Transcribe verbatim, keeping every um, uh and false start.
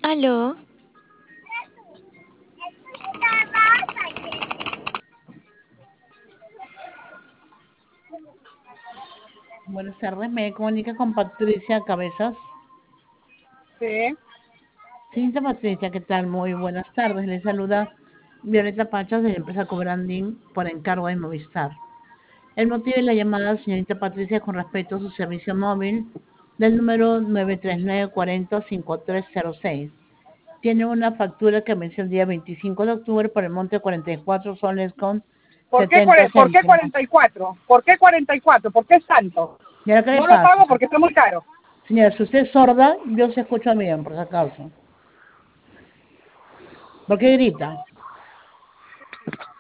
Aló, Buenas tardes, me comunica con Patricia Cabezas. Sí. Señorita Patricia, ¿qué tal? Muy buenas tardes. Le saluda Violeta Pachas de la empresa Cobranding por encargo de Movistar. El motivo de la llamada, señorita Patricia, es con respecto a su servicio móvil del número nueve tres nueve cuatro cero cinco tres cero seis. Tiene una factura que venció el día veinticinco de octubre por el monte de cuarenta y cuatro soles con ¿Por qué, setenta cuare- ¿Por qué céntimos. cuarenta y cuatro? ¿Por qué cuarenta y cuatro? ¿Por qué es tanto? ¿Y ahora qué le No lo pasa? pago porque está muy caro. Señora, si usted es sorda, yo se escucha bien, por si acaso. ¿Por qué grita?